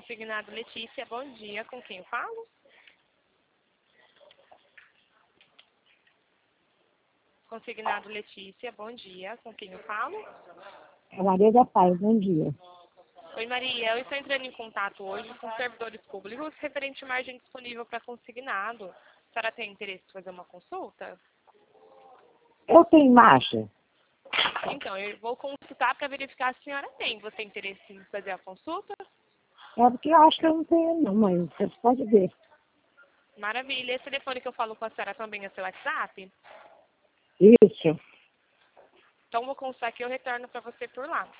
Consignado Letícia, bom dia. Com quem eu falo? Consignado Letícia, bom dia. Com quem eu falo? É Maria da Paz, bom dia. Oi, Maria. Eu estou entrando em contato hoje com servidores públicos referente à margem disponível para consignado. A senhora tem interesse em fazer uma consulta? Eu tenho margem. Então, eu vou consultar para verificar se a senhora tem. Você tem interesse em fazer a consulta? É porque eu acho que eu não tenho, não, mãe. Você pode ver. Maravilha. Esse telefone que eu falo com a senhora também é seu WhatsApp? Isso. Então, vou consultar aqui e eu retorno para você por lá.